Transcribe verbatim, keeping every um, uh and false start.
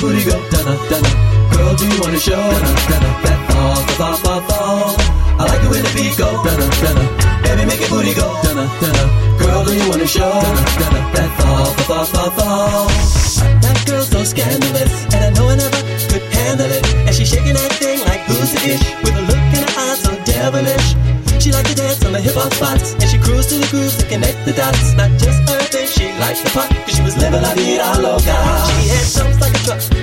booty go, dun dun. Girl, do you wanna show dun that fall, fall, fall, fall? I like it when the beat go, dun dun. Baby, make it booty go, dun dun. Girl, do you wanna show dun that fall, fall, fall, fall? That girl's so scandalous, and I know I never could handle it. And she's shaking that thing like who's the ish, with a look in her eyes so devilish. She liked to dance on the hip-hop spots, and she cruised to the grooves to connect the dots. Not just urban, she liked the pop, cause she was living la vida loca. She had jumps like a truck.